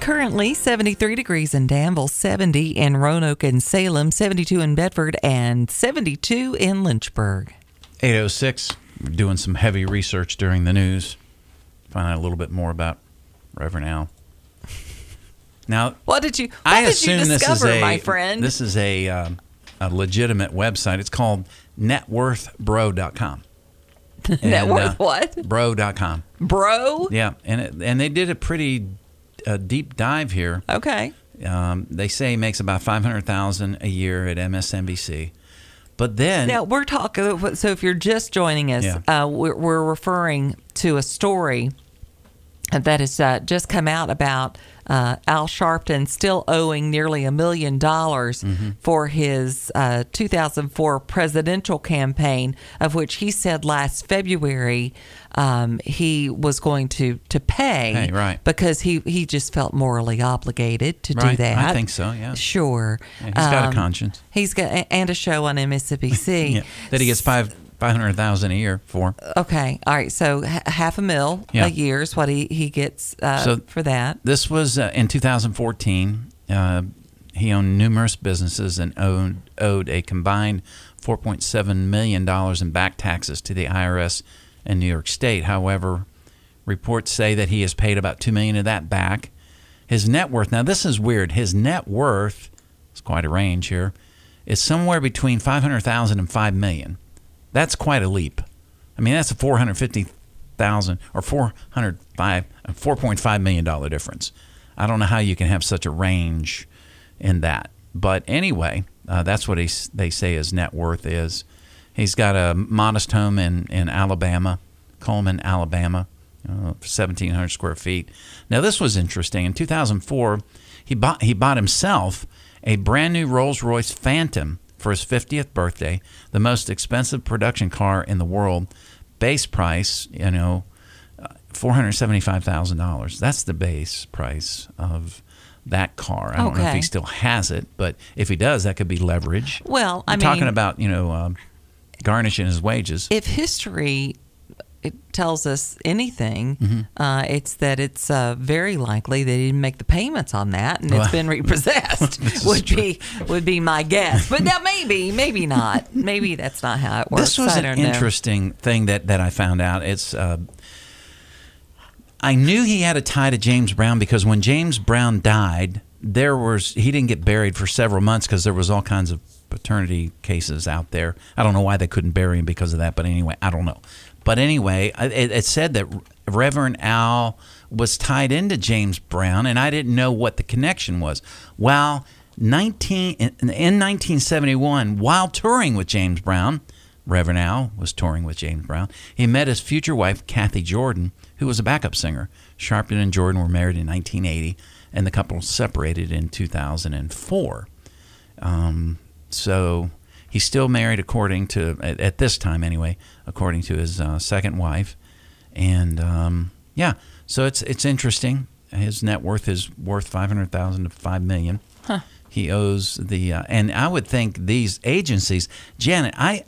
Currently 73 degrees in Danville, 70 in Roanoke and Salem, 72 in Bedford, and 72 in Lynchburg. 8:06. We're doing some heavy research during the news. Find out a little bit more about Reverend Al. Now, what did you assume discover, my friend? This is a legitimate website. It's called networthbro.com. Networth what? Bro.com. Bro? Yeah, and they did a pretty deep dive here. Okay. They say he makes about $500,000 a year at MSNBC. But then... Now, we're talking... So if you're just joining us, we're referring to a story that has just come out about Al Sharpton still owing nearly $1 million for his 2004 presidential campaign, of which he said last February he was going to pay, right, because he just felt morally obligated to do that. I think so, yeah. Sure. Yeah, he's got a conscience. He's got, and a show on MSNBC. Yeah, that he gets $500,000 a year for. Okay, all right. So $500,000 a year is what he gets for that. This was in 2014. He owned numerous businesses and owed a combined $4.7 million in back taxes to the IRS in New York State. However, reports say that he has paid about $2 million of that back. His net worth, now this is weird. His net worth, it's quite a range here, is somewhere between $500,000 and $5 million. That's quite a leap. I mean, that's a $450,000 or $4.5 million difference. I don't know how you can have such a range in that. But anyway, that's what they say his net worth is. He's got a modest home in Alabama, Coleman, Alabama, 1,700 square feet. Now, this was interesting. In 2004, he bought himself a brand new Rolls-Royce Phantom for his 50th birthday, the most expensive production car in the world. Base price, $475,000. That's the base price of that car. I don't know if he still has it, but if he does, that could be leverage. Well, We're talking about, garnishing his wages. If history tells us anything, it's that it's very likely that he didn't make the payments on that, and it's been repossessed. would be my guess. But now maybe not. Maybe that's not how it works. This was an interesting thing that I found out. It's I knew he had a tie to James Brown because when James Brown died, he didn't get buried for several months because there was all kinds of paternity cases out there. I don't know why they couldn't bury him because of that, but anyway, I don't know. But anyway, it said that Reverend Al was tied into James Brown, and I didn't know what the connection was. Well, in 1971, while touring with James Brown, Reverend Al was touring with James Brown, he met his future wife, Kathy Jordan, who was a backup singer. Sharpton and Jordan were married in 1980, and the couple separated in 2004. So he's still married according to, at this time anyway, according to his second wife. And so it's interesting. His net worth is worth $500,000 to $5 million. Huh. He owes and I would think these agencies, Janet, I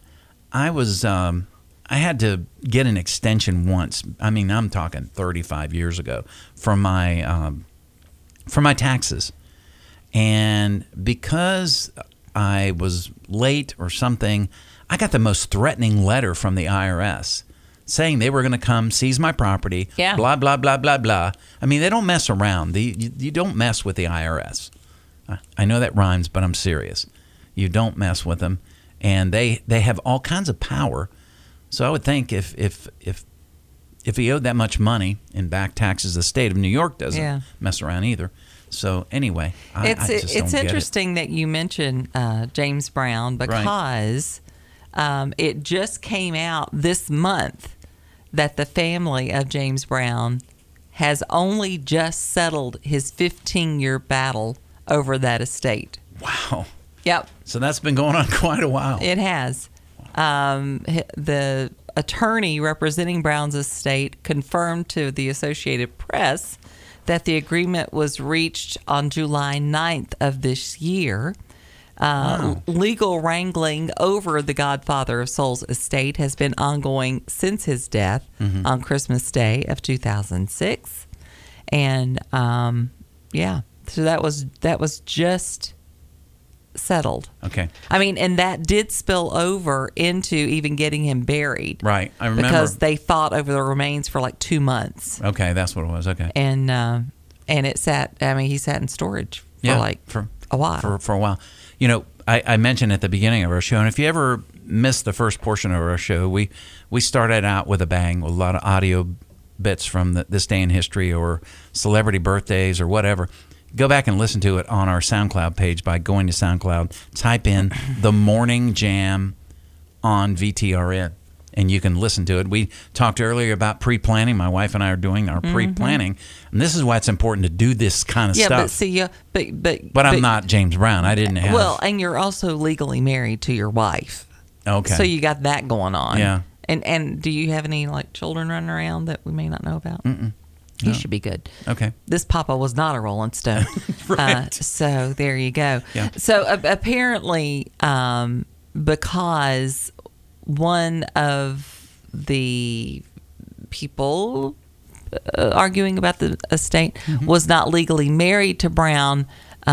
had to get an extension once. I mean, I'm talking 35 years ago for my taxes. And because I was late or something, I got the most threatening letter from the IRS saying they were going to come seize my property, blah, blah, blah, blah, blah. I mean, they don't mess around. You don't mess with the IRS. I know that rhymes, but I'm serious. You don't mess with them. And they have all kinds of power. So I would think if he owed that much money in back taxes, the state of New York doesn't mess around either. So anyway, it's interesting that you mention James Brown because it just came out this month that the family of James Brown has only just settled his 15-year battle over that estate. Wow. Yep. So that's been going on quite a while. It has. The attorney representing Brown's estate confirmed to the Associated Press that the agreement was reached on July 9th of this year. Legal wrangling over the Godfather of Soul's estate has been ongoing since his death on Christmas Day of 2006. And Yeah. So that was just settled. Okay. I mean, and that did spill over into even getting him buried. Right. I remember. Because they fought over the remains for like 2 months. Okay, that's what it was. Okay. And it sat, I mean, he sat in storage for a while. For a while. You know, I mentioned at the beginning of our show, and if you ever missed the first portion of our show, we started out with a bang with a lot of audio bits from this day in history or celebrity birthdays or whatever. Go back and listen to it on our SoundCloud page by going to SoundCloud. Type in The Morning Jam on VTRN, and you can listen to it. We talked earlier about pre-planning. My wife and I are doing our pre-planning, and this is why it's important to do this kind of stuff. But I'm not James Brown. I didn't have. Well, and you're also legally married to your wife. Okay. So you got that going on. Yeah. And do you have any like children running around that we may not know about? Mm-mm. He should be good. Okay. This Papa was not a Rolling Stone. Right. So there you go. Yeah. So apparently, because one of the people arguing about the estate was not legally married to Brown,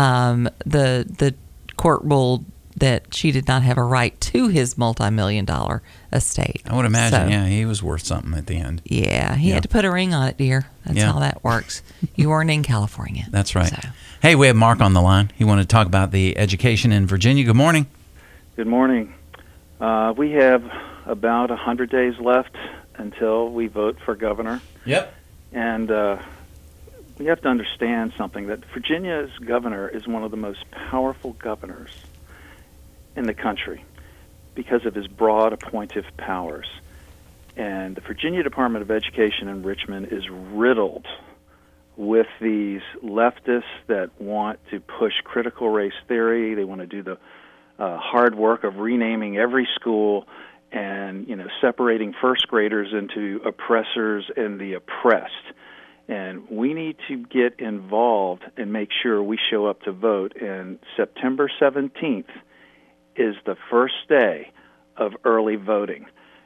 the court ruled that she did not have a right to his multi-million-dollar estate. I would imagine, he was worth something at the end. Yeah, he had to put a ring on it, dear. That's how that works. You weren't in California. That's right. So. Hey, we have Mark on the line. He wanted to talk about the education in Virginia. Good morning. Good morning. We have about 100 days left until we vote for governor. Yep. And we have to understand something, that Virginia's governor is one of the most powerful governors in the country because of his broad appointive powers. And the Virginia Department of Education in Richmond is riddled with these leftists that want to push critical race theory. They want to do the hard work of renaming every school and, separating first graders into oppressors and the oppressed. And we need to get involved and make sure we show up to vote. And September 17th is the first day of early voting.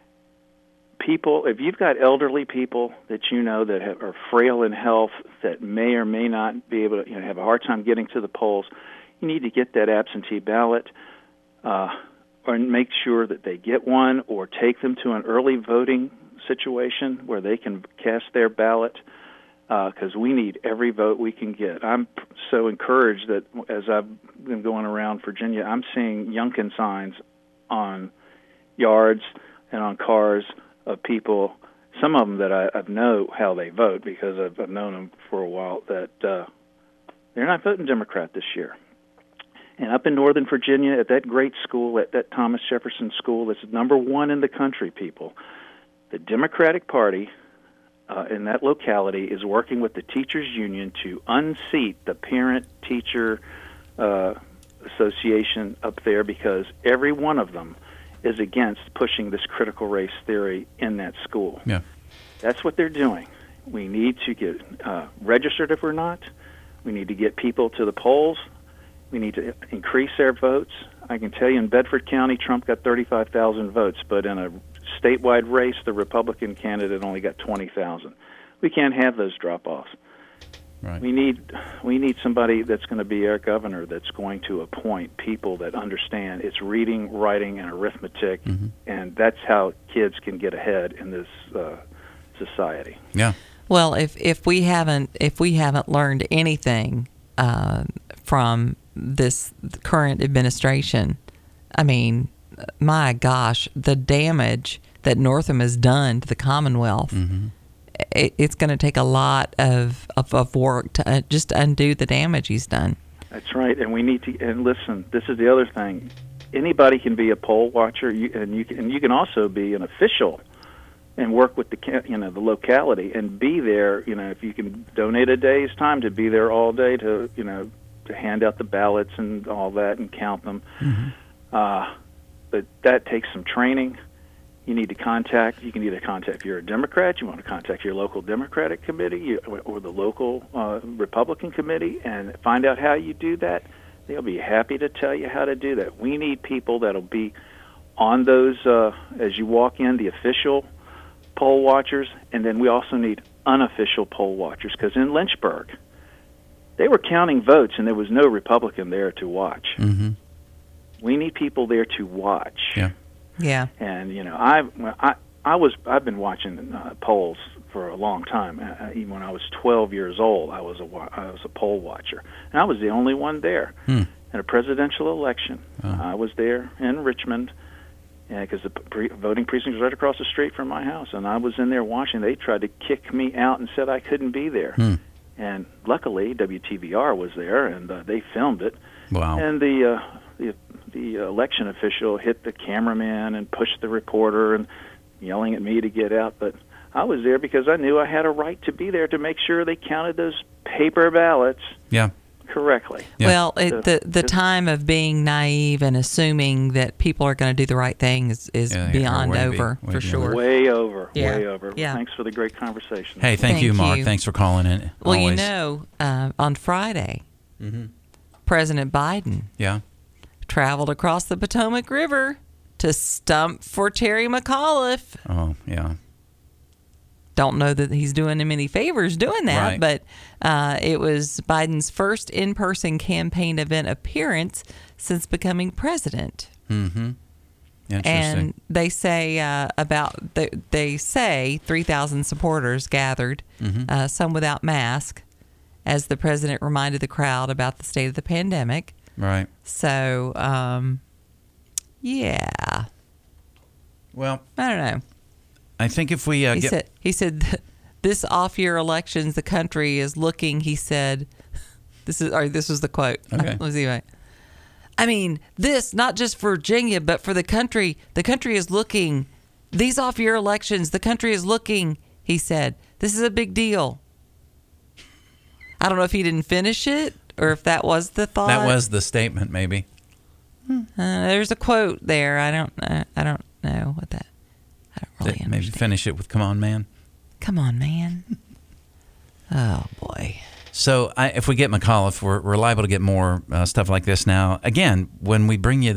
People, if you've got elderly people that that are frail in health, that may or may not be able to have a hard time getting to the polls, you need to get that absentee ballot or make sure that they get one, or take them to an early voting situation where they can cast their ballot, because we need every vote we can get. I'm so encouraged that as I've been going around Virginia, I'm seeing Youngkin signs on yards and on cars of people, some of them that I know how they vote because I've known them for a while, that they're not voting Democrat this year. And up in Northern Virginia, at that great school, at that Thomas Jefferson School, that's #1 in the country, people, the Democratic Party in that locality is working with the teachers union to unseat the parent-teacher association up there, because every one of them is against pushing this critical race theory in that school. Yeah. That's what they're doing. We need to get registered if we're not. We need to get people to the polls. We need to increase their votes. I can tell you in Bedford County, Trump got 35,000 votes, but in a statewide race, the Republican candidate only got 20,000. We can't have those drop-offs. Right. We need somebody that's going to be our governor, that's going to appoint people that understand it's reading, writing, and arithmetic, and that's how kids can get ahead in this society. Yeah. Well, if we haven't learned anything from this current administration, I mean, my gosh, the damage that Northam has done to the Commonwealth, it's going to take a lot of work to just undo the damage he's done. That's right, and we need to. And listen, this is the other thing: anybody can be a poll watcher, and you can also be an official and work with the locality and be there. If you can donate a day's time to be there all day to to hand out the ballots and all that and count them. But that takes some training. You can either contact, if you're a Democrat, you want to contact your local Democratic committee or the local Republican committee and find out how you do that. They'll be happy to tell you how to do that. We need people that'll be on those, as you walk in, the official poll watchers, and then we also need unofficial poll watchers, because in Lynchburg, they were counting votes, and there was no Republican there to watch. Mm-hmm. We need people there to watch. Yeah. Yeah. And I've been watching polls for a long time. Even when I was 12 years old, I was a poll watcher, and I was the only one there in a presidential election. I was there in Richmond, because the voting precinct was right across the street from my house, and I was in there watching. They tried to kick me out and said I couldn't be there. And luckily, WTVR was there, and they filmed it. Wow. And the election official hit the cameraman and pushed the reporter and yelling at me to get out. But I was there because I knew I had a right to be there to make sure they counted those paper ballots correctly. Yeah. Well, the time of being naive and assuming that people are going to do the right thing is beyond over, for sure. Way over. Yeah. Way over. Yeah. Thanks for the great conversation. Hey, thank you, Mark. Thanks for calling in. Well, always. On Friday, President Biden traveled across the Potomac River to stump for Terry McAuliffe. Oh, yeah. Don't know that he's doing him any favors doing that, but it was Biden's first in-person campaign event appearance since becoming president. Mm-hmm. Interesting. And they say they say 3,000 supporters gathered, some without mask, as the president reminded the crowd about the state of the pandemic. Right. So, yeah. Well, I don't know. I think if we he said this off-year elections, the country is looking. He said, this was the quote. Okay. Let's see. I mean, this not just for Virginia, but for the country. The country is looking. These off-year elections, the country is looking. He said, this is a big deal. I don't know if he didn't finish it or if that was the thought. That was the statement, maybe. There's a quote there. I don't know what that. I don't really understand. Maybe finish it with "Come on, man." Come on, man. Oh boy. So if we get McAuliffe, we're liable to get more stuff like this now. Again, when we bring you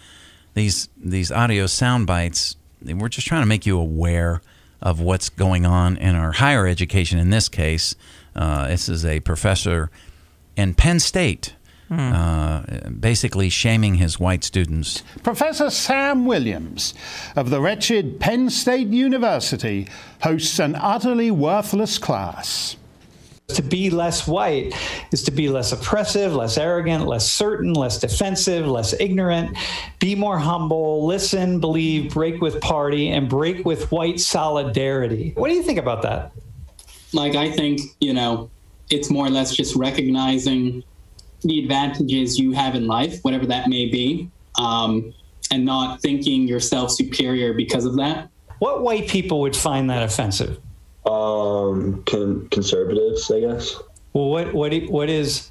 these audio sound bites, we're just trying to make you aware of what's going on in our higher education. In this case, this is a professor in Penn State, basically shaming his white students. Professor Sam Williams of the wretched Penn State University hosts an utterly worthless class. To be less white is to be less oppressive, less arrogant, less certain, less defensive, less ignorant, be more humble, listen, believe, break with party, and break with white solidarity. What do you think about that? I think, it's more or less just recognizing the advantages you have in life, whatever that may be, and not thinking yourself superior because of that. What white people would find that offensive? Conservatives, I guess. Well, what's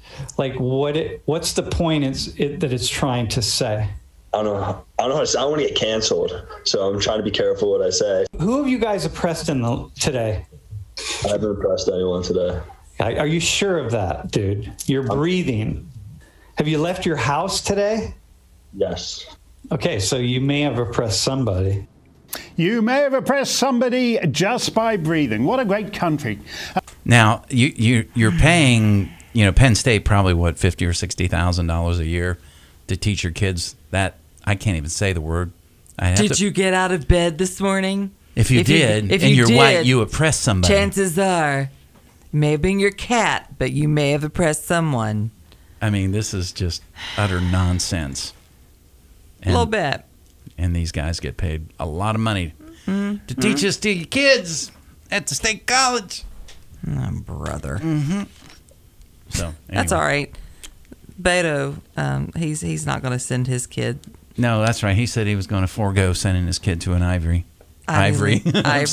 the point that it's trying to say? I don't know how to say. I want to get canceled, so I'm trying to be careful what I say. Who have you guys oppressed today? I haven't oppressed anyone today. Are you sure of that, dude? You're breathing. Have you left your house today? Yes. Okay, so you may have oppressed somebody. You may have oppressed somebody just by breathing. What a great country. Now, you're paying, Penn State probably $50,000 or $60,000 a year to teach your kids that. I can't even say the word. Did you get out of bed this morning? If you did, white, you oppressed somebody. Chances are, it may have been your cat, but you may have oppressed someone. I mean, this is just utter nonsense. A little bit. And these guys get paid a lot of money to teach this to your kids at the state college. Oh, brother. Mm-hmm. So anyway. That's all right. Beto, he's not going to send his kid. No, that's right. He said he was going to forego sending his kid to an Ivory. Ivy.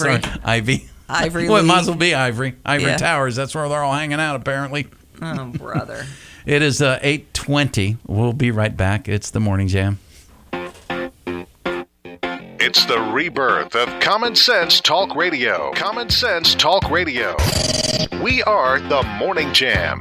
Well, it might as well be Ivory. Ivory Towers. That's where they're all hanging out, apparently. Oh, brother. It is 8:20. We'll be right back. It's the Morning Jam. It's the rebirth of Common Sense Talk Radio. Common Sense Talk Radio. We are the Morning Jam.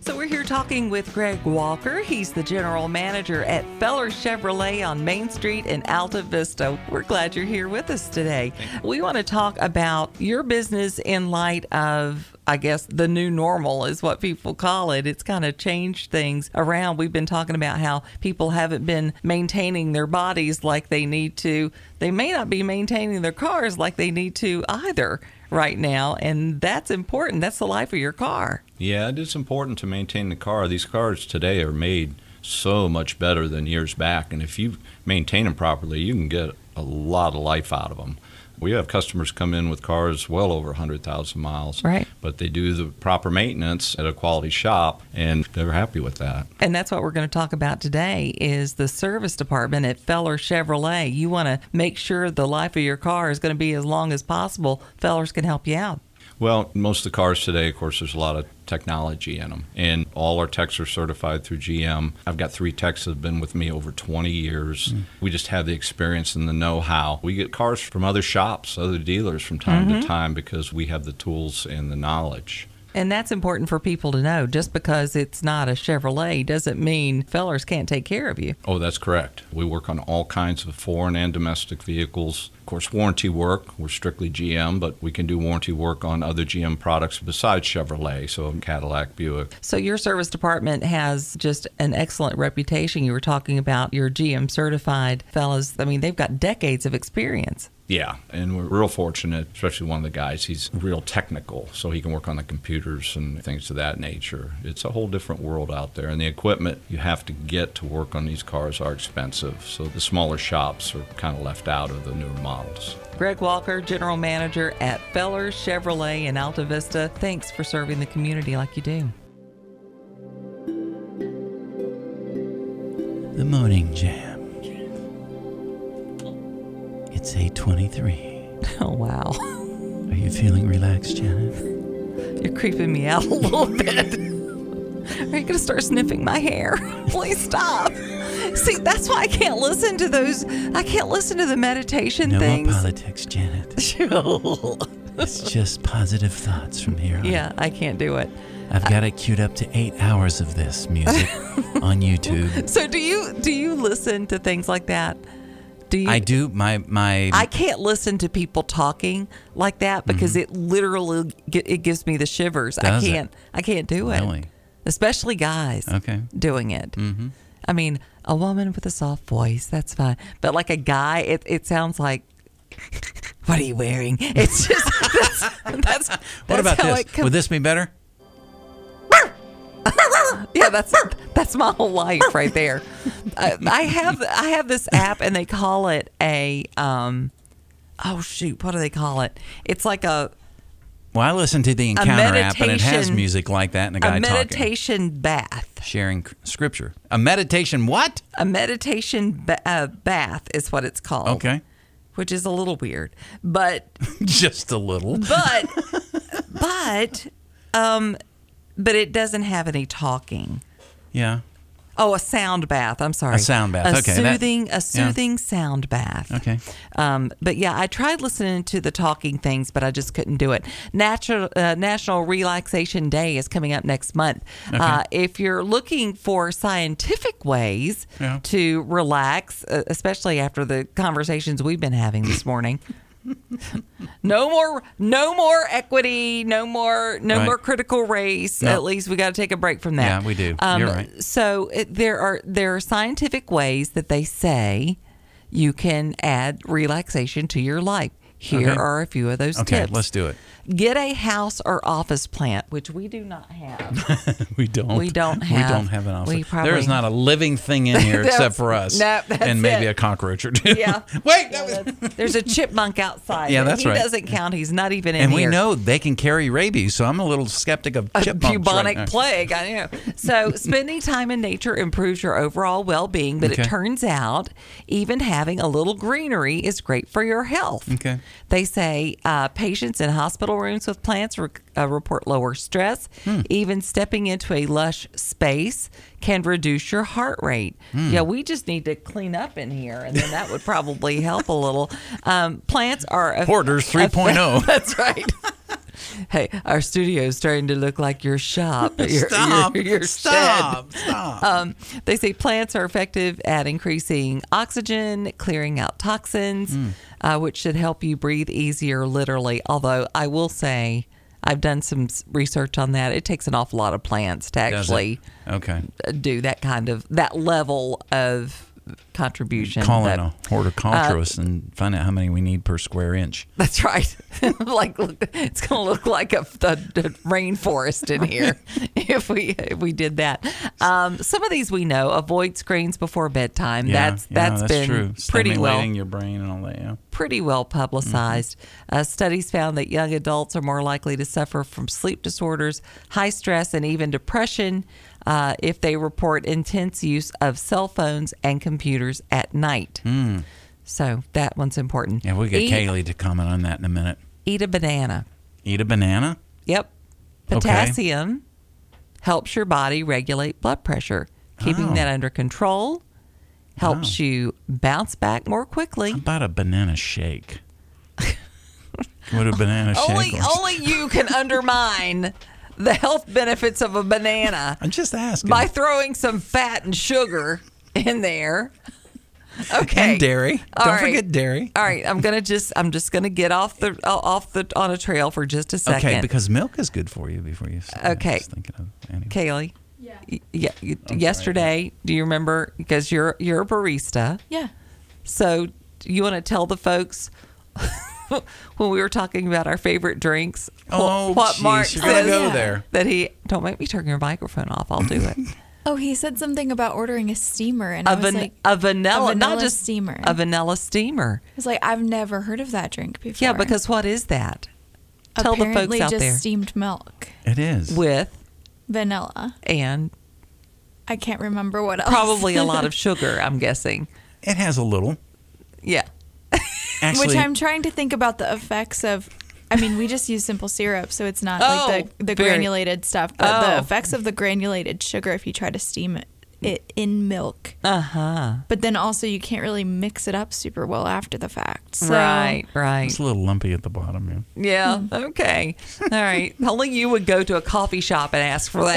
So we're here talking with Greg Walker. He's the general manager at Feller Chevrolet on Main Street in Alta Vista. We're glad you're here with us today. We want to talk about your business in light of, I guess, the new normal is what people call it. It's kind of changed things around. We've been talking about how people haven't been maintaining their bodies like they need to. They may not be maintaining their cars like they need to either right now, and that's important. That's the life of your car. Yeah, it is important to maintain the car. These cars today are made so much better than years back, and if you maintain them properly, you can get a lot of life out of them. We have customers come in with cars well over 100,000 miles, right? But they do the proper maintenance at a quality shop, and they're happy with that. And that's what we're going to talk about today is the service department at Feller Chevrolet. You want to make sure the life of your car is going to be as long as possible. Fellers can help you out. Well, most of the cars today, of course, there's a lot of technology in them, and all our techs are certified through GM. I've got 3 techs that have been with me over 20 years. We just have the experience and the know-how. We get cars from other shops, other dealers from time to time because we have the tools and the knowledge. And that's important for people to know. Just because it's not a Chevrolet doesn't mean Fellers can't take care of you. Oh, that's correct. We work on all kinds of foreign and domestic vehicles. Of course, warranty work, we're strictly GM, but we can do warranty work on other GM products besides Chevrolet, so Cadillac, Buick. So your service department has just an excellent reputation. You were talking about your GM certified fellas. I mean, they've got decades of experience. Yeah, and we're real fortunate, especially one of the guys, he's real technical, so he can work on the computers and things of that nature. It's a whole different world out there, and the equipment you have to get to work on these cars are expensive, so the smaller shops are kind of left out of the newer models. Greg Walker, General Manager at Feller Chevrolet in Alta Vista. Thanks for serving the community like you do. The Morning Jam. It's 8:23. Oh, wow. Are you feeling relaxed, Janet? You're creeping me out a little bit. Are you going to start sniffing my hair? Please stop. See, that's why I can't listen to those. I can't listen to the meditation things. No more politics, Janet. It's just positive thoughts from here on. Yeah, I can't do it. I've got it queued up to 8 hours of this music on YouTube. So do you listen to things like that? I do. I can't listen to people talking like that because it literally it gives me the shivers. I can't do it. Really? Especially guys doing it. Mm-hmm. I mean, a woman with a soft voice, that's fine. But like a guy, it sounds like, what are you wearing? It's just, that's what about this? Would this be better? Yeah, that's my whole life right there. I have this app and they call it a what do they call it? It's like a. Well, I listen to the Encounter app and it has music like that and a guy talking. A meditation bath. Sharing scripture. A meditation what? A meditation bath is what it's called. Okay. Which is a little weird, but just a little. But it doesn't have any talking. Yeah. Oh, a sound bath. I'm sorry. A sound bath. A soothing sound bath. Okay. But yeah, I tried listening to the talking things, but I just couldn't do it. National Relaxation Day is coming up next month. Okay. If you're looking for scientific ways to relax, especially after the conversations we've been having this morning. No more equity, no more critical race. No. At least we got to take a break from that. Yeah, we do. You're right. So there are scientific ways that they say you can add relaxation to your life. Here are a few of those tips. Okay, let's do it. Get a house or office plant, which we do not have. We don't have. We don't have an office. There is not a living thing in here except for us. And maybe a cockroach or two. Yeah. Wait. There's a chipmunk outside. Yeah, that's right. He doesn't count. He's not even in here. And we know they can carry rabies, so I'm a little skeptic of chipmunks. Bubonic plague, I know. So spending time in nature improves your overall well-being, but it turns out even having a little greenery is great for your health. Okay. They say patients in hospital rooms with plants report lower stress. Even stepping into a lush space can reduce your heart rate. Yeah, we just need to clean up in here, and then that would probably help a little. Plants are... Hoarders 3.0. That's right. Hey, our studio is starting to look like your shop. Stop. Your Stop. shed. Stop. They say plants are effective at increasing oxygen, clearing out toxins, which should help you breathe easier, literally. Although I will say, I've done some research on that. It takes an awful lot of plants to actually do that level of controbution. Call in a horticulturist and find out how many we need per square inch. That's right. Like, it's going to look like a rainforest in here if we did that. Some of these we know. Avoid screens before bedtime. That's been true. Pretty well. Stimulating your brain and all that. Yeah. Pretty well publicized. Studies found that young adults are more likely to suffer from sleep disorders, high stress, and even depression if they report intense use of cell phones and computers at night. So that one's important. Yeah, we'll get Kaylee to comment on that in a minute. Eat a banana. Eat a banana? Yep. Potassium helps your body regulate blood pressure. Keeping that under control helps you bounce back more quickly. How about a banana shake? What a banana shake. Only you can undermine the health benefits of a banana. I'm just asking. By throwing some fat and sugar in there. Okay. And dairy. Don't forget dairy. All right. I'm just gonna get off the on a trail for just a second. Okay, because milk is good for you before you start. Okay. Thinking of anyway. Kaylee. Yeah. Yesterday, do you remember? Because you're a barista. Yeah. So you want to tell the folks when we were talking about our favorite drinks, what Mark you're gonna go there. That he don't make me turn your microphone off. I'll do it. Oh, he said something about ordering a steamer, and I was like, a vanilla, not just steamer. A vanilla steamer. I was like, I've never heard of that drink before. Yeah, because what is that? Tell the folks out just there. Steamed milk. It is with vanilla and I can't remember what else. Probably a lot of sugar. I'm guessing it has a little. Yeah. Actually, which I'm trying to think about the effects of. I mean, we just use simple syrup, so it's not like the granulated stuff. But the effects of the granulated sugar, if you try to steam it in milk. But then also you can't really mix it up super well after the fact. So, right. It's a little lumpy at the bottom. Yeah. Okay. All right. Only you would go to a coffee shop and ask for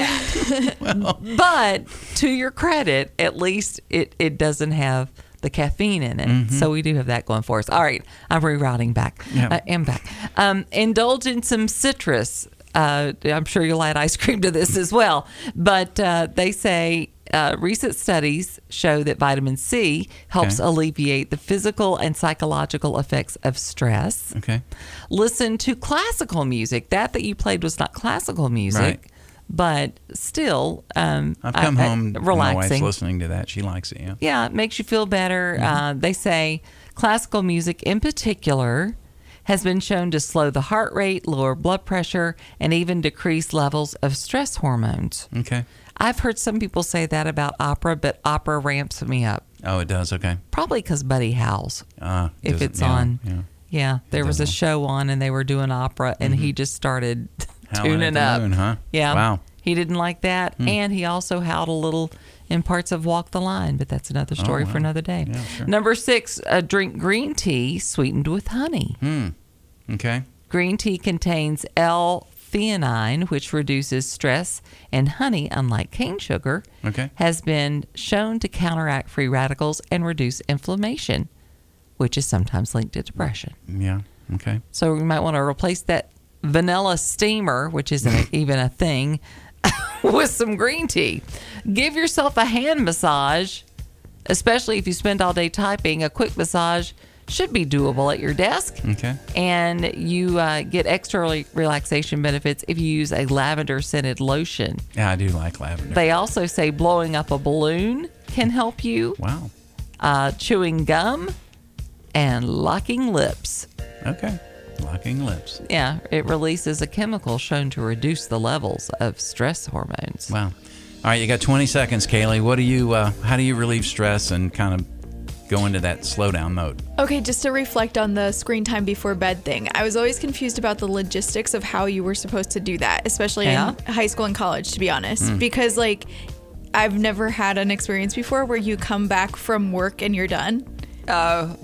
that. But to your credit, at least it doesn't have the caffeine in it. So we do have that going for us. All right. I'm rerouting back. Yeah. I'm back. Indulge in some citrus. I'm sure you'll add ice cream to this as well. But they say recent studies show that vitamin C helps alleviate the physical and psychological effects of stress. Okay. Listen to classical music. That you played was not classical music. Right. But still, I've come home. relaxing. My wife's listening to that. She likes it. Yeah. Yeah, it makes you feel better. They say classical music, in particular, has been shown to slow the heart rate, lower blood pressure, and even decrease levels of stress hormones. Okay. I've heard some people say that about opera, but opera ramps me up. Oh, it does. Okay. Probably because Buddy howls. If it's on. Yeah. There was a show on, and they were doing opera, and he just started tuning up. Moon, huh? Yeah. Wow. He didn't like that, and he also howled a little in parts of Walk the Line, but that's another story for another day. Yeah, sure. Number 6, drink green tea sweetened with honey. Okay. Green tea contains L-theanine, which reduces stress, and honey, unlike cane sugar, has been shown to counteract free radicals and reduce inflammation, which is sometimes linked to depression. Yeah. Okay. So we might want to replace that vanilla steamer, which isn't even a thing, with some green tea. Give yourself a hand massage, especially if you spend all day typing. A quick massage should be doable at your desk. Okay. And you get extra relaxation benefits if you use a lavender scented lotion. Yeah, I do like lavender. They also say blowing up a balloon can help you. Wow. Chewing gum and locking lips. Okay. Locking lips. Yeah, it releases a chemical shown to reduce the levels of stress hormones. Wow. All right, you got 20 seconds, Kaylee. What do you? How do you relieve stress and kind of go into that slowdown mode? Okay, just to reflect on the screen time before bed thing. I was always confused about the logistics of how you were supposed to do that, especially in high school and college, to be honest. Because, like, I've never had an experience before where you come back from work and you're done. Oh,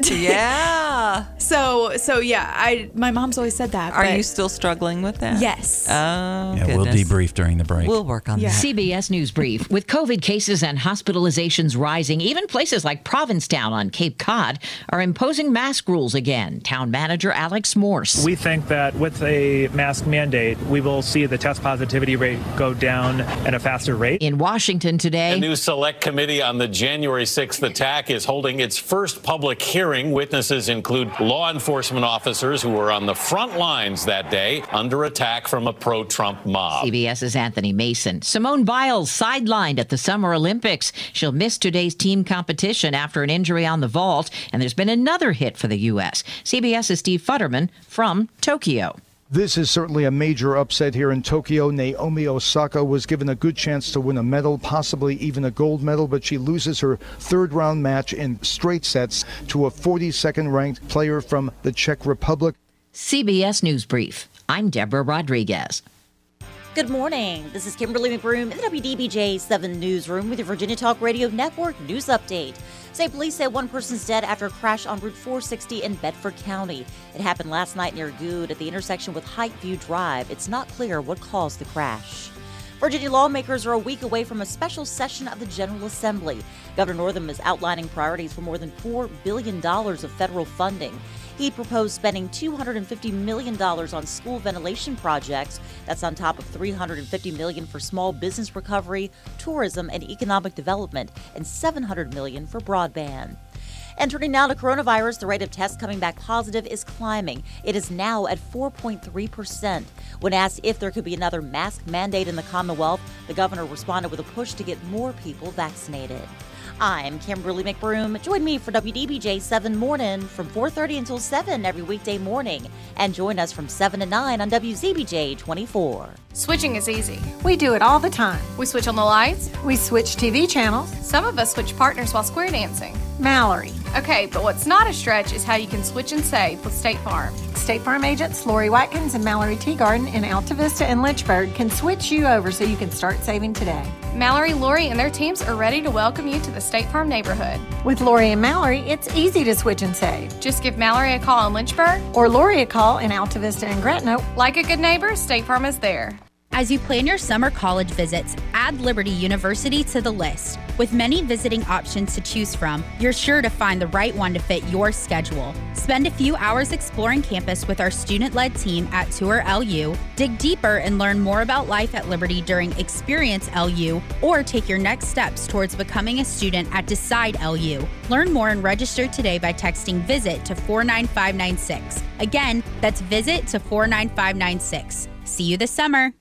yeah. So yeah, my mom's always said that. Are you still struggling with that? Yes. Oh, yeah, goodness. We'll debrief during the break. We'll work on that. CBS News Brief. With COVID cases and hospitalizations rising, even places like Provincetown on Cape Cod are imposing mask rules again. Town manager Alex Morse. We think that with a mask mandate, we will see the test positivity rate go down at a faster rate. In Washington today, a new select committee on the January 6th attack is holding its first public hearing. Witnesses include law enforcement officers who were on the front lines that day under attack from a pro-Trump mob. CBS's Anthony Mason. Simone Biles sidelined at the Summer Olympics. She'll miss today's team competition after an injury on the vault, and there's been another hit for the U.S. CBS's Steve Futterman from Tokyo. This is certainly a major upset here in Tokyo. Naomi Osaka was given a good chance to win a medal, possibly even a gold medal, but she loses her third-round match in straight sets to a 42nd ranked player from the Czech Republic. CBS News Brief. I'm Deborah Rodriguez. Good morning. This is Kimberly McBroom in the WDBJ 7 Newsroom with your Virginia Talk Radio Network news update. State police say one person's dead after a crash on Route 460 in Bedford County. It happened last night near Good at the intersection with Heightview Drive. It's not clear what caused the crash. Virginia lawmakers are a week away from a special session of the General Assembly. Governor Northam is outlining priorities for more than $4 billion of federal funding. He proposed spending $250 million on school ventilation projects. That's on top of $350 million for small business recovery, tourism, and economic development, and $700 million for broadband. And turning now to coronavirus, the rate of tests coming back positive is climbing. It is now at 4.3%. When asked if there could be another mask mandate in the Commonwealth, the governor responded with a push to get more people vaccinated. I'm Kimberly McBroom. Join me for WDBJ 7 Morning from 4:30 until 7 every weekday morning. And join us from 7 to 9 on WZBJ 24. Switching is easy. We do it all the time. We switch on the lights. We switch TV channels. Some of us switch partners while square dancing. Mallory. Okay, but what's not a stretch is how you can switch and save with State Farm. State Farm agents Lori Watkins and Mallory Teagarden in Alta Vista and Lynchburg can switch you over so you can start saving today. Mallory, Lori, and their teams are ready to welcome you to the State Farm neighborhood. With Lori and Mallory, it's easy to switch and save. Just give Mallory a call in Lynchburg or Lori a call in Alta Vista and Gretna. Like a good neighbor, State Farm is there. As you plan your summer college visits, add Liberty University to the list. With many visiting options to choose from, you're sure to find the right one to fit your schedule. Spend a few hours exploring campus with our student-led team at Tour LU, dig deeper and learn more about life at Liberty during Experience LU, or take your next steps towards becoming a student at Decide LU. Learn more and register today by texting VISIT to 49596. Again, that's VISIT to 49596. See you this summer.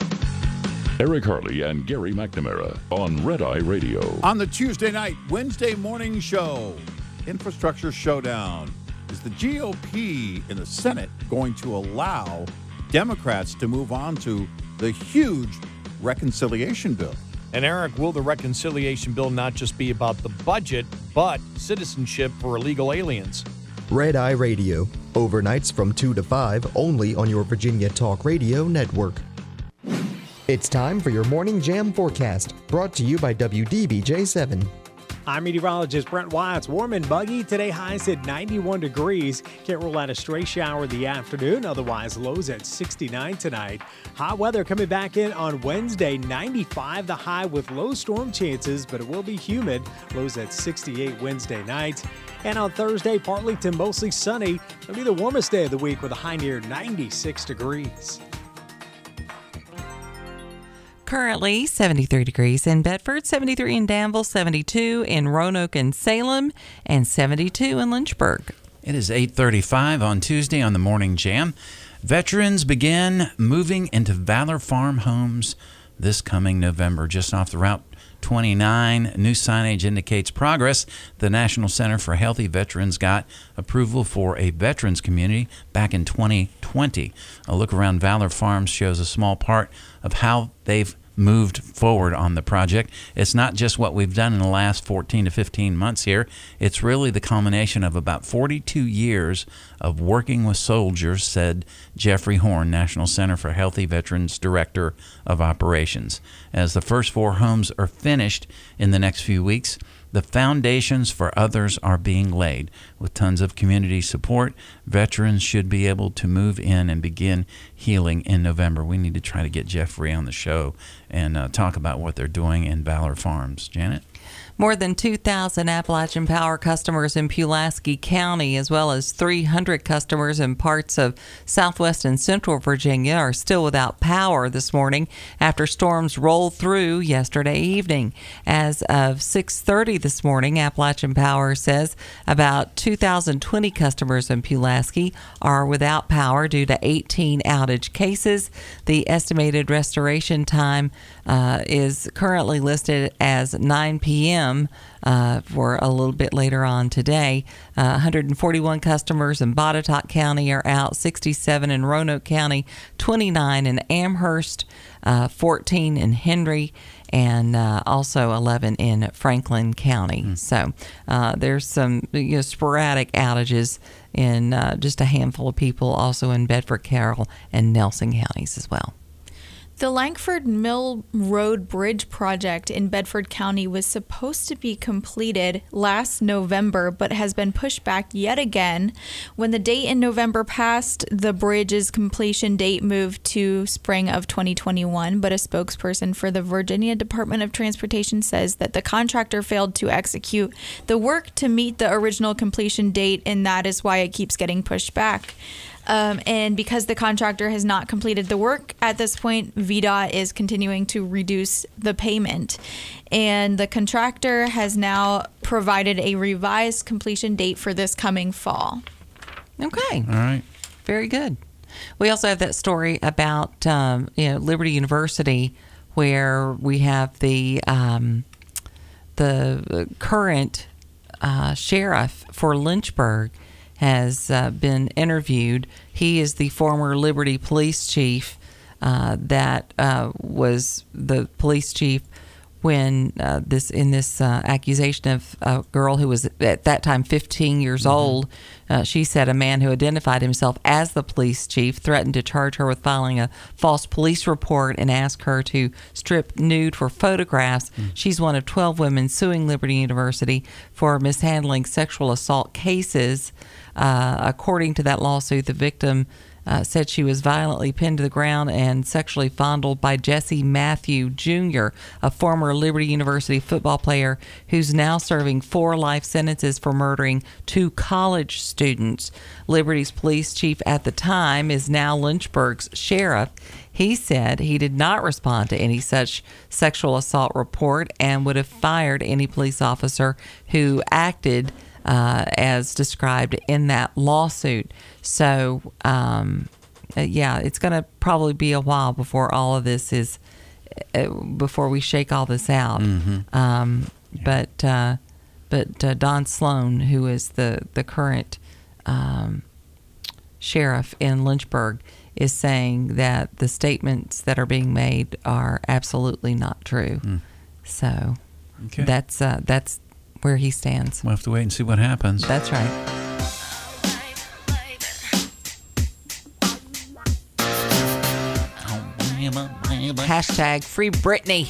Eric Harley and Gary McNamara on Red Eye Radio. On the Tuesday night, Wednesday morning show, Infrastructure Showdown. Is the GOP in the Senate going to allow Democrats to move on to the huge reconciliation bill? And Eric, will the reconciliation bill not just be about the budget, but citizenship for illegal aliens? Red Eye Radio, overnights from 2 to 5, only on your Virginia Talk Radio network. It's time for your Morning Jam forecast, brought to you by WDBJ 7. I'm meteorologist Brent Watts. Warm and buggy. Today highs at 91 degrees. Can't rule out a stray shower in the afternoon. Otherwise, lows at 69 tonight. Hot weather coming back in on Wednesday. 95 the high with low storm chances, but it will be humid. Lows at 68 Wednesday night. And on Thursday, partly to mostly sunny. It'll be the warmest day of the week with a high near 96 degrees. Currently 73 degrees in Bedford, 73 in Danville, 72 in Roanoke and Salem, and 72 in Lynchburg. It is 8:35 on Tuesday on the Morning Jam. Veterans begin moving into Valor Farm homes this coming November, just off the Route 29. New signage indicates progress. The National Center for Healthy Veterans got approval for a veterans community back in 2020. A look around Valor Farms shows a small part of how they've moved forward on the project. It's not just what we've done in the last 14 to 15 months here. It's really the culmination of about 42 years of working with soldiers, said Jeffrey Horn, National Center for Healthy Veterans Director of Operations. As the first 4 homes are finished in the next few weeks, The foundations for others are being laid. With tons of community support, veterans should be able to move in and begin healing in November. We need to try to get Jeffrey on the show and talk about what they're doing in Valor Farms. Janet? More than 2,000 Appalachian Power customers in Pulaski County, as well as 300 customers in parts of southwest and central Virginia, are still without power this morning after storms rolled through yesterday evening. As of 6:30 this morning, Appalachian Power says about 2,020 customers in Pulaski are without power due to 18 outage cases. The estimated restoration time is currently listed as 9 p.m. For a little bit later on today. 141 customers in Botetourt County are out, 67 in Roanoke County, 29 in Amherst, 14 in Henry, and also 11 in Franklin County. So there's some sporadic outages in just a handful of people, also in Bedford, Carroll, and Nelson counties as well. The Langford Mill Road Bridge project in Bedford County was supposed to be completed last November, but has been pushed back yet again. When the date in November passed, the bridge's completion date moved to spring of 2021, but a spokesperson for the Virginia Department of Transportation says that the contractor failed to execute the work to meet the original completion date, and that is why it keeps getting pushed back. And because the contractor has not completed the work at this point, VDOT is continuing to reduce the payment. And the contractor has now provided a revised completion date for this coming fall. Okay. All right. Very good. We also have that story about Liberty University, where we have the current sheriff for Lynchburg has been interviewed. He is the former Liberty police chief that was the police chief when this accusation of a girl who was at that time 15 years old. She said a man who identified himself as the police chief threatened to charge her with filing a false police report and ask her to strip nude for photographs. She's one of 12 women suing Liberty University for mishandling sexual assault cases. According to that lawsuit, the victim said she was violently pinned to the ground and sexually fondled by Jesse Matthew Jr., a former Liberty University football player who's now serving 4 life sentences for murdering 2 college students. Liberty's police chief at the time is now Lynchburg's sheriff. He said he did not respond to any such sexual assault report and would have fired any police officer who acted as described in that lawsuit. So, it's going to probably be a while before all of this is, before we shake all this out. But Don Sloan, who is the current sheriff in Lynchburg, is saying that the statements that are being made are absolutely not true. So that's where he stands. We'll have to wait and see what happens. That's right. Hashtag free Britney.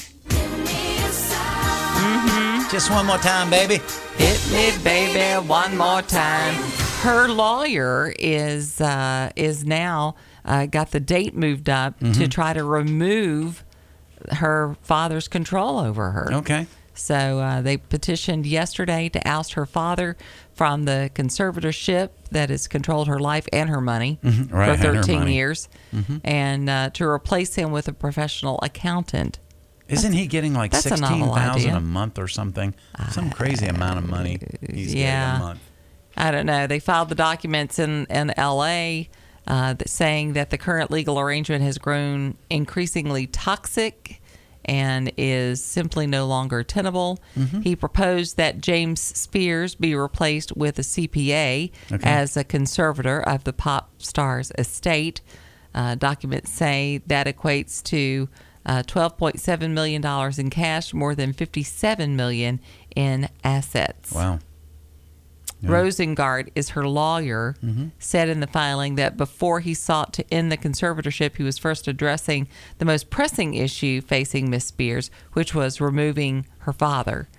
Just one more time, baby. Hit me, baby, one more time. Her lawyer is now got the date moved up to try to remove her father's control over her. Okay. So they petitioned yesterday to oust her father from the conservatorship that has controlled her life and her money for 13 years, and to replace him with a professional accountant. Isn't he getting like $16,000 a month or something? Some crazy amount of money he's getting a month. I don't know. They filed the documents in L.A. Saying that the current legal arrangement has grown increasingly toxic and is simply no longer tenable. He proposed that James Spears be replaced with a CPA as a conservator of the pop star's estate. Documents say that equates to $12.7 million in cash, more than $57 million in assets. Wow. Yeah. Rosengart is her lawyer, said in the filing that before he sought to end the conservatorship, he was first addressing the most pressing issue facing Miss Spears, which was removing her father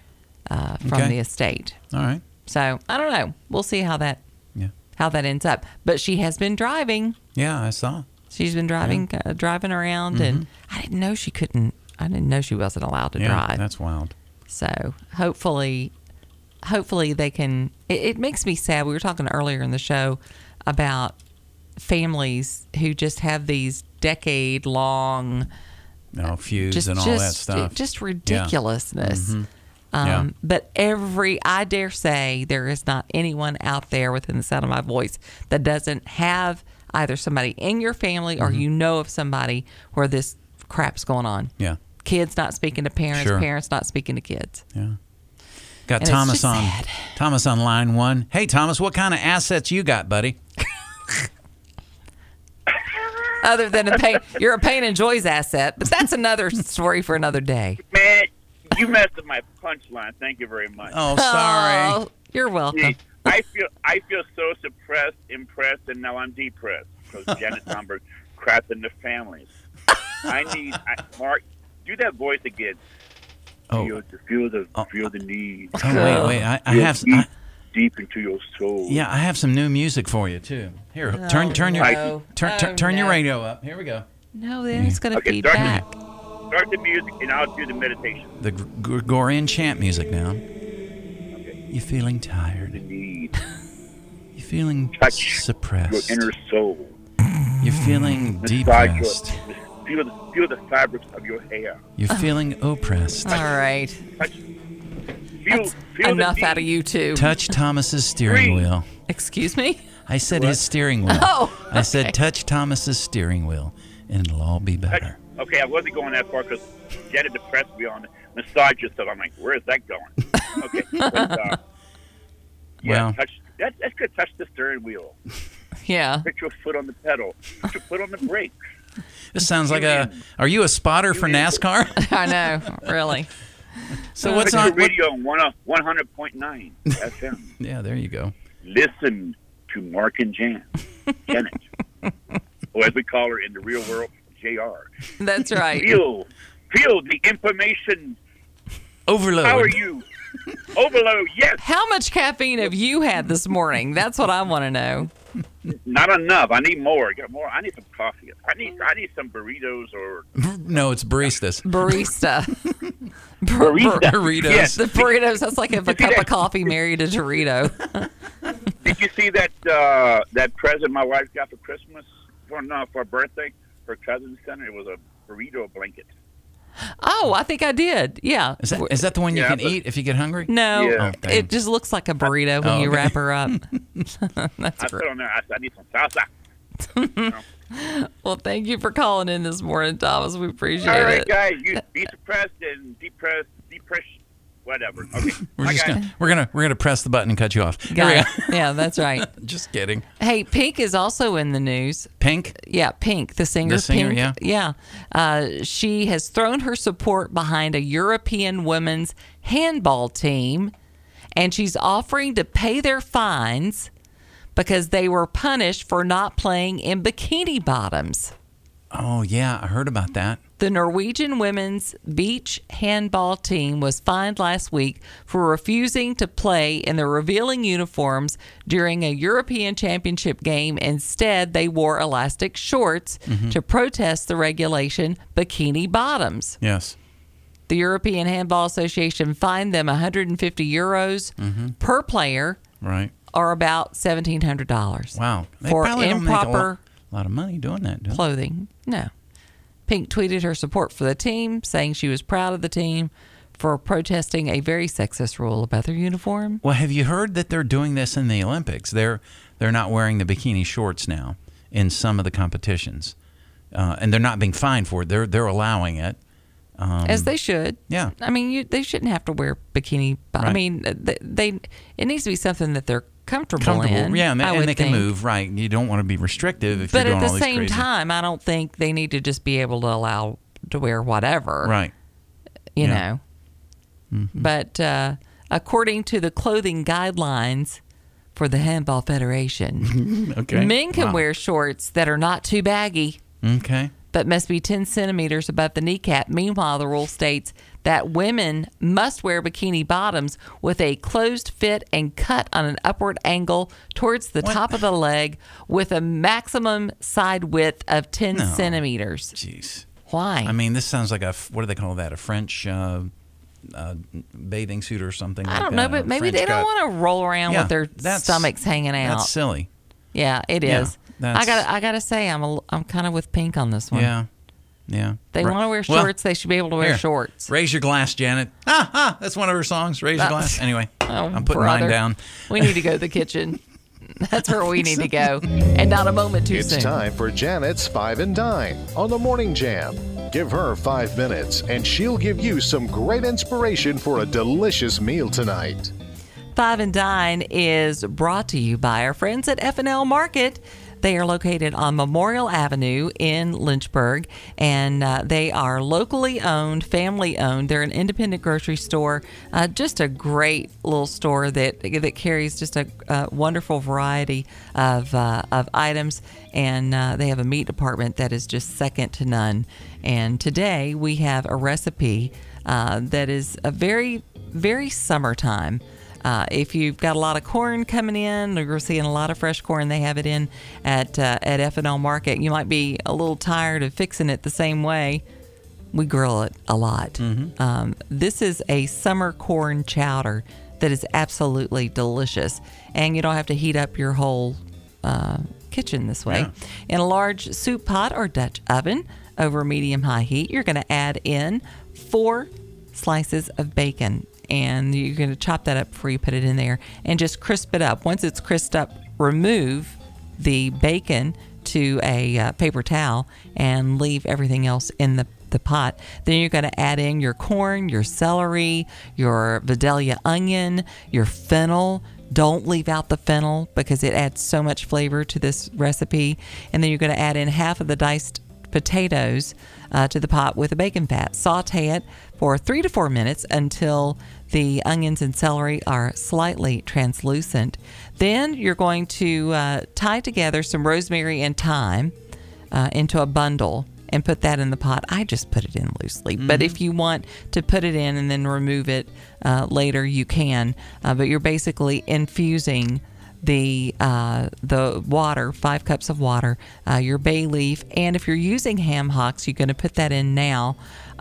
from the estate. All right. So I don't know. We'll see how that ends up. But she has been driving. Yeah, I saw. She's been driving around, and I didn't know she couldn't. I didn't know she wasn't allowed to drive. That's wild. So hopefully they can. It makes me sad. We were talking earlier in the show about families who just have these decade-long feuds and all that stuff. Just ridiculousness. But I dare say there is not anyone out there within the sound of my voice that doesn't have either somebody in your family or you know of somebody where this crap's going on. Yeah. Kids not speaking to parents, parents not speaking to kids. Yeah. Got Thomas on line 1. Hey, Thomas, what kind of assets you got, buddy? Other than you're a Pain and Joy's asset, but that's another story for another day. Man, you messed up my punchline. Thank you very much. Oh, sorry. Oh, you're welcome. I feel so suppressed, impressed, and now I'm depressed because Janet Thunberg crapped in the families. Mark, do that voice again. Feel the need. Oh, wait. I have deep into your soul. Yeah, I have some new music for you too. Here, turn your radio up. Here we go. No, then it's going to feedback. Start the music, and I'll do the meditation. The Gregorian chant music now. Okay. You feeling tired? You feeling suppressed? Your inner soul. You're feeling depressed. Feel the fabrics of your hair. You're feeling oppressed. All right. Feel enough out of you two. Touch Thomas's steering wheel. Excuse me? I said his steering wheel. Oh, okay. I said touch Thomas's steering wheel, and it'll all be better. Okay, I wasn't going that far because Janet depressed me on the massage yourself. I'm like, where is that going? Okay. That's good. Touch the steering wheel. Yeah. Put your foot on the pedal. Put your foot on the brake. This sounds like are you a spotter for NASCAR? I know, really. So what's on? on? Radio on 100.9 FM. Yeah, there you go. Listen to Mark and Janet, or as we call her in the real world, JR. That's right. Feel the information overload. How are you? Overload. Yes. How much caffeine have you had this morning? That's what I want to know. Not enough. I need more. I need some coffee. I need some burritos or. No, it's baristas. Barista. Burritos. Yes. The burritos. That's like if a cup of coffee married a Dorito. Did you see that present my wife got for Christmas for her birthday? Her cousin sent her. It was a burrito blanket. Oh, I think I did. Yeah. Is that the one you can eat if you get hungry? No, Yeah. It just looks like a burrito when you wrap her up. That's I put on there. I said, I need some salsa. Well, thank you for calling in this morning, Thomas. We appreciate it. All right, guys. You be suppressed and depressed, whatever. Okay. We're gonna press the button and cut you off. Yeah, that's right. Just kidding. Hey, Pink is also in the news. Pink? Yeah, Pink, the singer. Pink, yeah. She has thrown her support behind a European women's handball team, and she's offering to pay their fines because they were punished for not playing in bikini bottoms. Oh, yeah, I heard about that. The Norwegian women's beach handball team was fined last week for refusing to play in their revealing uniforms during a European Championship game. Instead, they wore elastic shorts to protest the regulation bikini bottoms. Yes. The European Handball Association fined them 150 euros per player, right, or about $1,700. Wow. They for probably improper don't make a lot of money doing that, do they? clothing. No. Pink tweeted her support for the team, saying she was proud of the team for protesting a very sexist rule about their uniform. Well, have you heard that they're doing this in the Olympics? They're not wearing the bikini shorts now in some of the competitions, and they're not being fined for it. They're allowing it. As they should. Yeah. I mean, they shouldn't have to wear bikini. Right. I mean, it needs to be something that they're comfortable in. Yeah, and they can think. move, right. You don't want to be restrictive if but you're doing all at these the same crazy... time, I don't think they need to just be able to allow to wear whatever. Right. You know. But according to the clothing guidelines for the Handball Federation, okay. men can wear shorts that are not too baggy. Okay. but must be 10 centimeters above the kneecap. Meanwhile, the rule states that women must wear bikini bottoms with a closed fit and cut on an upward angle towards the top of the leg with a maximum side width of 10 centimeters. Jeez. Why? I mean, this sounds like what do they call that? A French bathing suit or something like that? I don't know, but maybe they don't want to roll around with their stomachs hanging out. That's silly. Yeah, it is. I gotta say, I'm kind of with Pink on this one. Yeah. They want to wear shorts. They should be able to wear shorts. Raise your glass, Janet. That's one of her songs. Raise your glass. Anyway, I'm putting mine down. We need to go to the kitchen. That's where we need to go. And not a moment too soon. It's time for Janet's 5 and Dine on the Morning Jam. Give her 5 minutes, and she'll give you some great inspiration for a delicious meal tonight. 5 and Dine is brought to you by our friends at F&L Market. They are located on Memorial Avenue in Lynchburg, and they are locally owned, family owned. They're an independent grocery store, just a great little store that carries just a wonderful variety of items, and they have a meat department that is just second to none. And today we have a recipe that is a very, very summertime. If you've got a lot of corn coming in, you're seeing a lot of fresh corn. They have it in at F&L Market. You might be a little tired of fixing it the same way. We grill it a lot. Mm-hmm. This is a summer corn chowder that is absolutely delicious, and you don't have to heat up your whole kitchen this way. Yeah. In a large soup pot or Dutch oven over medium-high heat, you're going to add in 4 slices of bacon. And you're going to chop that up before you put it in there and just crisp it up. Once it's crisped up, remove the bacon to a paper towel and leave everything else in the pot. Then you're going to add in your corn, your celery, your Vidalia onion, your fennel. Don't leave out the fennel because it adds so much flavor to this recipe. And then you're going to add in half of the diced potatoes to the pot with the bacon fat. Saute it for 3 to 4 minutes until the onions and celery are slightly translucent. Then you're going to tie together some rosemary and thyme into a bundle and put that in the pot. I just put it in loosely, but if you want to put it in and then remove it later, you can. But you're basically infusing the water, 5 cups of water, your bay leaf, and if you're using ham hocks, you're going to put that in now.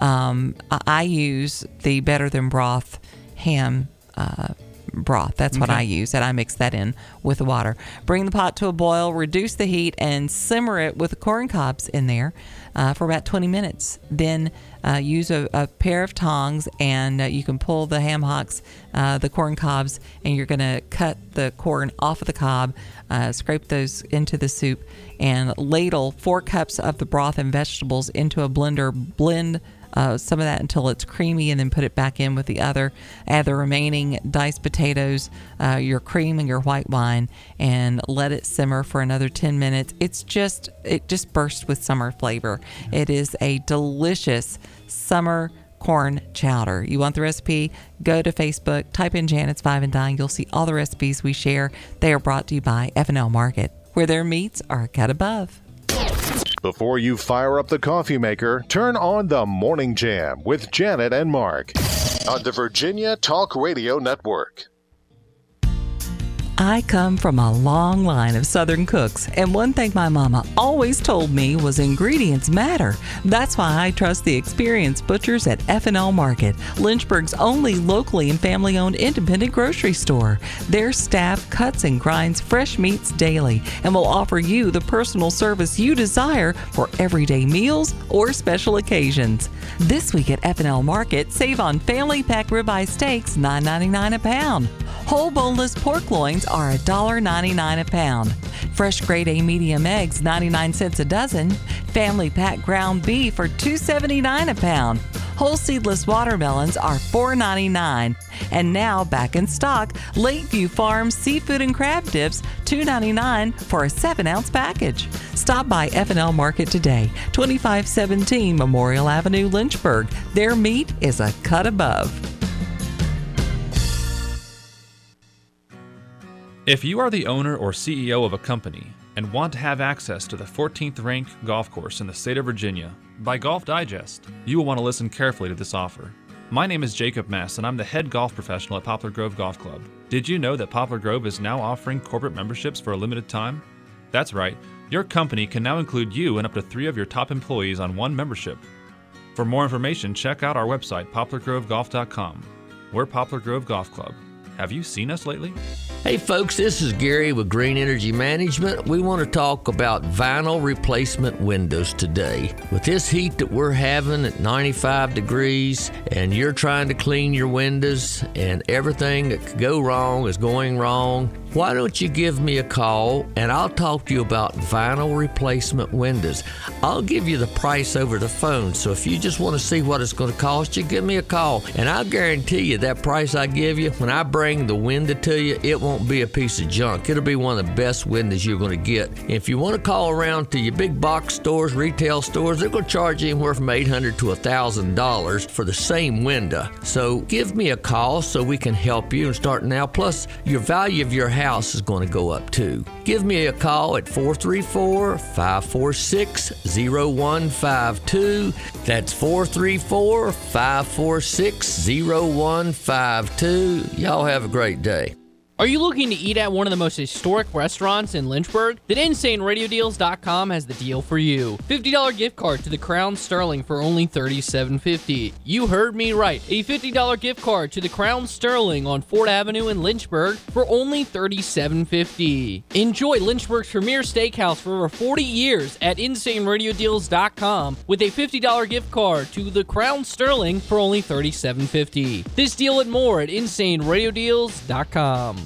I use the Better Than Broth ham broth. That's what I use, and I mix that in with the water. Bring the pot to a boil, reduce the heat, and simmer it with the corn cobs in there for about 20 minutes. Then use a pair of tongs, and you can pull the ham hocks, the corn cobs, and you're going to cut the corn off of the cob, scrape those into the soup, and ladle 4 cups of the broth and vegetables into a blender. Blend some of that until it's creamy, and then put it back in with the other. Add the remaining diced potatoes, your cream, and your white wine, and let it simmer for another 10 minutes. It just bursts with summer flavor. It is a delicious summer corn chowder. You want the recipe? Go to Facebook, type in Janet's 5 and Dine. You'll see all the recipes we share. They are brought to you by F&L Market, where their meats are a cut above. Before you fire up the coffee maker, turn on the Morning Jam with Janet and Mark on the Virginia Talk Radio Network. I come from a long line of Southern cooks, and one thing my mama always told me was ingredients matter. That's why I trust the experienced butchers at F&L Market, Lynchburg's only locally and family-owned independent grocery store. Their staff cuts and grinds fresh meats daily and will offer you the personal service you desire for everyday meals or special occasions. This week at F&L Market, save on family pack ribeye steaks, $9.99 a pound. Whole boneless pork loins are $1.99 a pound. Fresh grade A medium eggs, 99 cents a dozen. Family pack ground beef are $2.79 a pound. Whole seedless watermelons are $4.99. And now back in stock, Lakeview Farms seafood and crab dips, $2.99 for a 7-ounce package. Stop by F&L Market today, 2517 Memorial Avenue, Lynchburg. Their meat is a cut above. If you are the owner or CEO of a company and want to have access to the 14th ranked golf course in the state of Virginia by Golf Digest, you will want to listen carefully to this offer. My name is Jacob Mess, and I'm the head golf professional at Poplar Grove Golf Club. Did you know that Poplar Grove is now offering corporate memberships for a limited time? That's right, your company can now include you and up to 3 of your top employees on one membership. For more information, check out our website, poplargrovegolf.com. We're Poplar Grove Golf Club. Have you seen us lately? Hey folks, this is Gary with Green Energy Management. We want to talk about vinyl replacement windows today. With this heat that we're having at 95 degrees and you're trying to clean your windows and everything that could go wrong is going wrong, why don't you give me a call and I'll talk to you about vinyl replacement windows. I'll give you the price over the phone, so if you just want to see what it's going to cost you, give me a call. And I'll guarantee you that price I give you, when I bring the window to you, it won't be a piece of junk. It'll be one of the best windows you're going to get. If you want to call around to your big box stores, retail stores, they're going to charge you anywhere from $800 to $1,000 for the same window. So give me a call so we can help you and start now. Plus, your value of your house is going to go up too. Give me a call at 434-546-0152. That's 434-546-0152. Y'all have a great day. Are you looking to eat at one of the most historic restaurants in Lynchburg? Then InsaneRadioDeals.com has the deal for you. $50 gift card to the Crown Sterling for only $37.50. You heard me right. A $50 gift card to the Crown Sterling on Ford Avenue in Lynchburg for only $37.50. Enjoy Lynchburg's premier steakhouse for over 40 years at InsaneRadioDeals.com with a $50 gift card to the Crown Sterling for only $37.50. This deal and more at InsaneRadioDeals.com.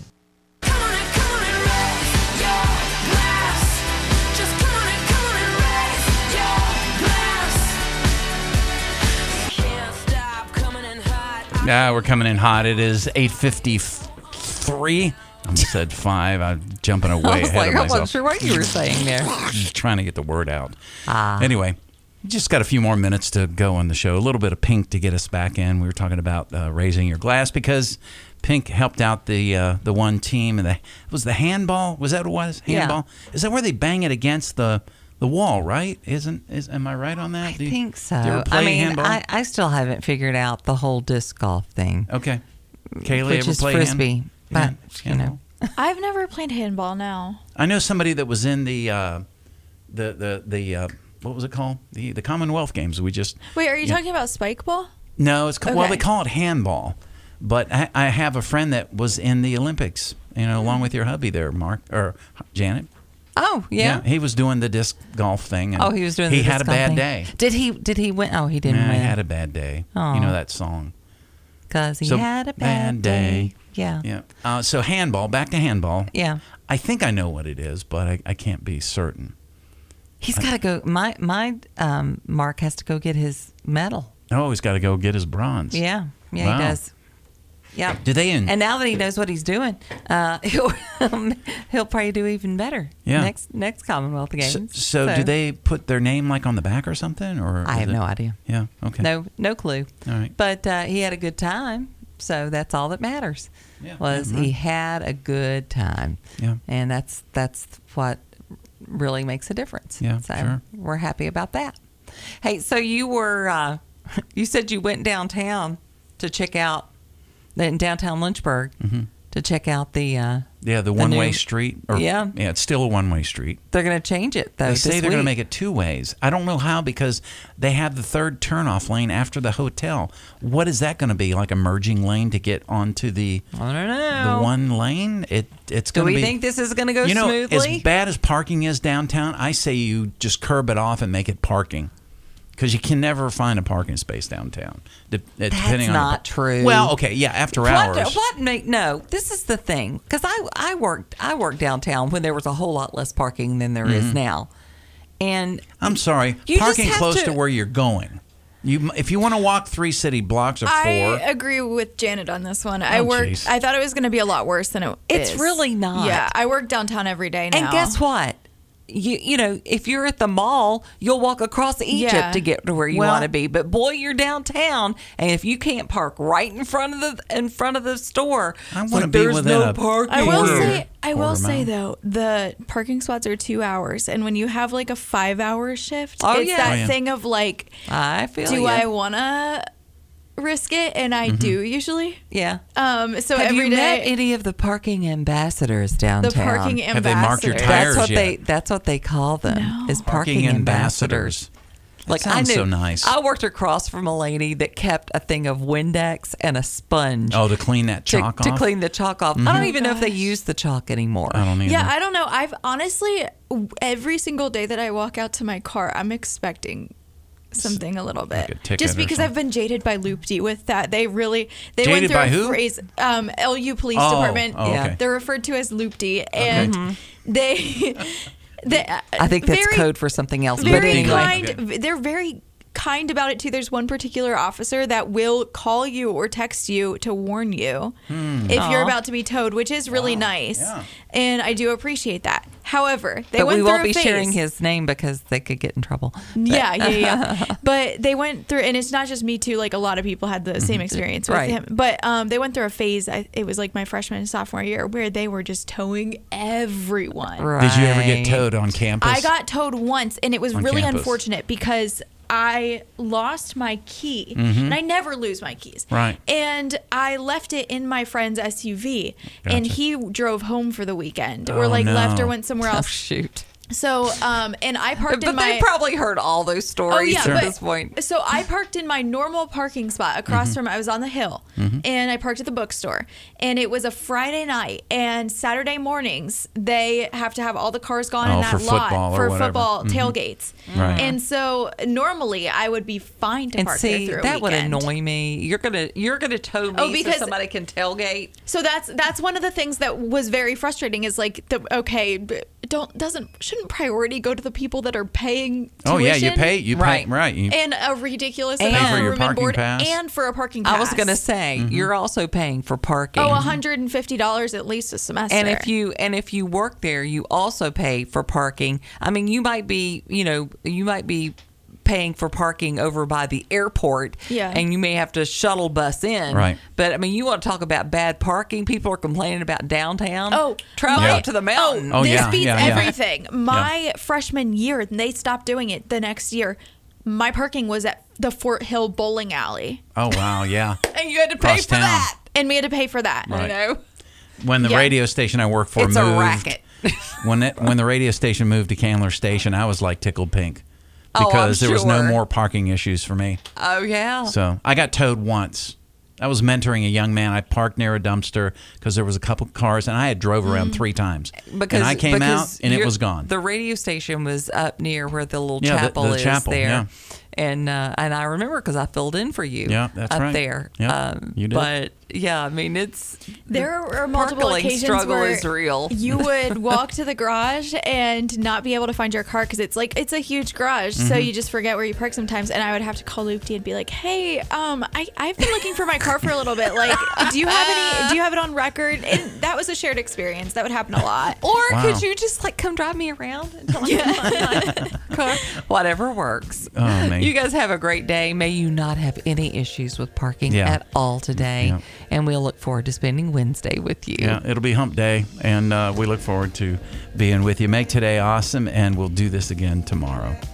We're coming in hot. It is 8:53. I almost said 5. I'm jumping away ahead of myself. I wasn't sure what you were saying there. Just trying to get the word out. Anyway, just got a few more minutes to go on the show. A little bit of Pink to get us back in. We were talking about raising your glass because Pink helped out the one team. And was the handball? Was that what it was? Handball? Yeah. Is that where they bang it against the wall, right? Am I right on that? I think so. I still haven't figured out the whole disc golf thing. Okay. Kaylee, which ever is play frisbee, but you know. I've never played handball. No. I know somebody that was in the what was it called? The Commonwealth Games. We just wait. Are you talking about spike ball? No, it's well they call it handball, but I have a friend that was in the Olympics. Along with your hubby there, Mark or Janet. Oh, yeah. He was doing the disc golf thing. And he was doing the disc disc golf thing. He had a bad day. Did he win? Oh, he didn't win. He had a bad day. Oh. You know that song. Because he had a bad day. Yeah. Yeah. So handball, back to handball. Yeah. I think I know what it is, but I can't be certain. He's got to go. My Mark has to go get his medal. Oh, he's got to go get his bronze. Yeah. Yeah, wow. He does. Yeah. Do they? And now that he knows what he's doing, he'll probably do even better. Yeah. Next Commonwealth Games. So do they put their name like on the back or something, or I have no idea. Yeah. Okay. No clue. All right. But he had a good time, so that's all that matters. Yeah. He had a good time. Yeah. And that's what really makes a difference. Yeah. So sure. We're happy about that. Hey, so you were you said you went downtown to check out. In downtown Lynchburg, to check out the one-way street. Yeah, it's still a one-way street. They're going to change it though. They say they're going to make it 2 ways. I don't know how because they have the third turnoff lane after the hotel. What is that going to be, like a merging lane to get onto the? I don't know. The one lane. It's going to be. Do we think this is going to go smoothly? As bad as parking is downtown, I say you just curb it off and make it parking. Because you can never find a parking space downtown. That's not true. Well, okay, yeah, after hours. No, this is the thing. Because I worked downtown when there was a whole lot less parking than there is now. And I'm sorry, parking close to where you're going. If you want to walk 3 city blocks or 4. I agree with Janet on this one. I thought it was going to be a lot worse than it is. It's really not. Yeah, I work downtown every day now. And guess what? you know, if you're at the mall, you'll walk across Egypt to get to where you want to be. But boy, you're downtown, and if you can't park right in front of the store, I want to be within no parking. I will say though, the parking spots are 2 hours, and when you have like a 5-hour shift, it's thing of like, I feel do I want to risk it? And I do usually. Yeah. So have every you day, met any of the parking ambassadors downtown? the parking ambassadors. Have they marked your tires That's what they call them. Is parking ambassadors. That sounds so nice. I worked across from a lady that kept a thing of Windex and a sponge. Oh, to clean that chalk off? To clean the chalk off. I don't even know if they use the chalk anymore. I don't either. Yeah, I don't know. I've honestly, every single day that I walk out to my car, I'm expecting something a little bit, just because I've been jaded by Loop-D with that. They went through a phrase, LU Police Department. Okay. They're referred to as Loop-D, and they I think that's code for something else. Very but kind. They're very kind about it too. There's one particular officer that will call you or text you to warn you if you're about to be towed, which is really nice. Yeah. And I do appreciate that. However, we won't be sharing his name because they could get in trouble. Yeah. But they went through, and it's not just me too. Like a lot of people had the same experience with him. But they went through a phase. It was like my freshman and sophomore year where they were just towing everyone. Right. Did you ever get towed on campus? I got towed once, and it was really unfortunate because I lost my key, and I never lose my keys. Right. And I left it in my friend's SUV, and he drove home for the weekend, or left or went somewhere else. Oh, shoot. So, and I parked in my... But they probably heard all those stories at this point. So I parked in my normal parking spot across from... I was on the hill, and I parked at the bookstore. And it was a Friday night, and Saturday mornings, they have to have all the cars gone in that lot for football tailgates. Right. And so normally I would be fine to park there through a that weekend. would annoy me. You're gonna tow me because so somebody can tailgate. So that's one of the things that was very frustrating is like shouldn't priority go to the people that are paying tuition? Oh yeah, you pay right. And a ridiculous amount of room and board and for a parking pass. I was going to say you're also paying for parking. Oh, $150 at least a semester. And if you work there, you also pay for parking. I mean, you might be paying for parking over by the airport, and you may have to shuttle bus in. Right. But I mean, you want to talk about bad parking? People are complaining about downtown. Oh, travel up to the mountain. This beats everything. My freshman year, they stopped doing it. The next year, my parking was at the Fort Hill bowling alley. Oh wow, yeah. And you had to pay for that. And we had to pay for that. Right. You know. When the radio station I work for moved, a racket. when the radio station moved to Candler Station, I was like tickled pink. Because there was no more parking issues for me. Oh, yeah. So I got towed once. I was mentoring a young man. I parked near a dumpster because there was a couple cars, and I had drove around 3 times. And I came out, and it was gone. The radio station was up near where the little chapel is there. Yeah. And I remember because I filled in for you up there. Yeah, you did. But, yeah, I mean, there are multiple occasions struggle where is real. You would walk to the garage and not be able to find your car because it's a huge garage, so you just forget where you park sometimes. And I would have to call Loop-D and be like, "Hey, I've been looking for my car for a little bit. Like, do you have it on record?" And that was a shared experience. That would happen a lot. Or could you just come drive me around until I can find my car? Whatever works. Oh man. You guys have a great day. May you not have any issues with parking at all today. Yeah. And we'll look forward to spending Wednesday with you. Yeah, it'll be hump day, and we look forward to being with you. Make today awesome, and we'll do this again tomorrow.